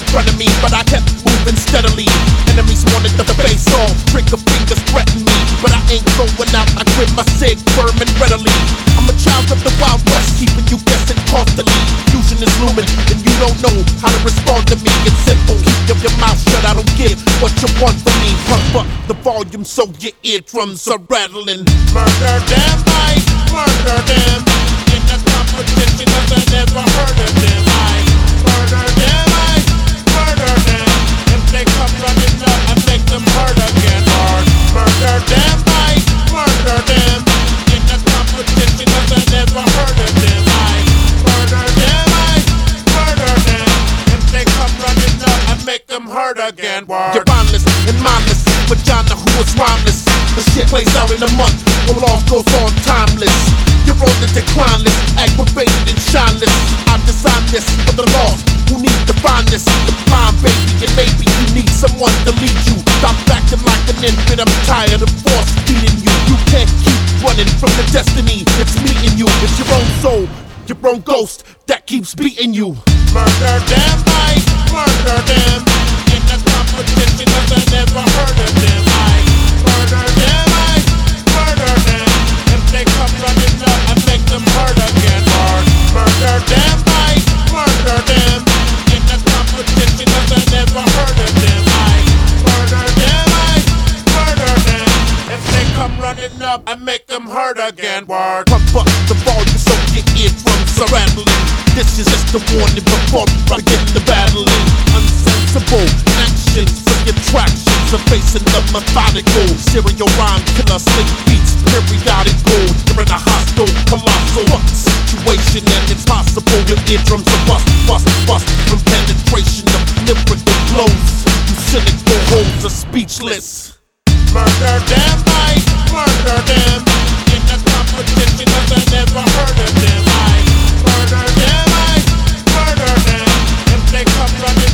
front of me, but I kept moving steadily. Enemies wanted the face off, trigger fingers threatened me, but I ain't going out. I grip my cig firm and readily. I'm a child of the Wild West, keeping you guessing constantly. Fusion is looming, and you don't know how to respond to me. It's simple, keep your mouth shut. I don't give what you want from me. Pump up the volume so your eardrums are rattling. Murder them, I murder them. In the competition, 'cause I never heard of them. I murder them, I murder them. If they come running up, I make them hurt again. Hard. Murder them, I murder them. In the competition, 'cause I never heard of them. I murder them, I murder them. If they come running up, I make them hurt again. Word. You're mindless and mindless, vagina who is rhymeless. The shit plays out in a month, the law goes on timeless. You're on the decline list, aggravated and shineless. I designed this for the lost who need to find this. The blind baby, and maybe you need someone to lead you. Stop acting like an infant, I'm tired of force feeding you. You can't keep running from the destiny that's meeting you. It's your own soul, your own ghost that keeps beating you. Murder them, I murder them. In the competition, 'cause I never heard of them. I murder them, I murder them. If they come running up, I make them hurt again. Hard. Murder them, I murder them. In the competition, 'cause I never heard of them. I murder them, I murder them. If they come running up, I make them hurt again. Word. Pump up the volume so your eardrums are rattling. This is just a warning before I get to battling. Unsensible actions of your tractions are facing the methodical. Serial rhyme killer, slick beats, periodical. You're in a hostile, colossal situation, and it's possible your eardrums are bust from penetration of lyrical blows. You cynical hoes are speechless. Murder them, I murder them. In the competition, 'cause I never heard of them. I murder them, I murder them. If they come running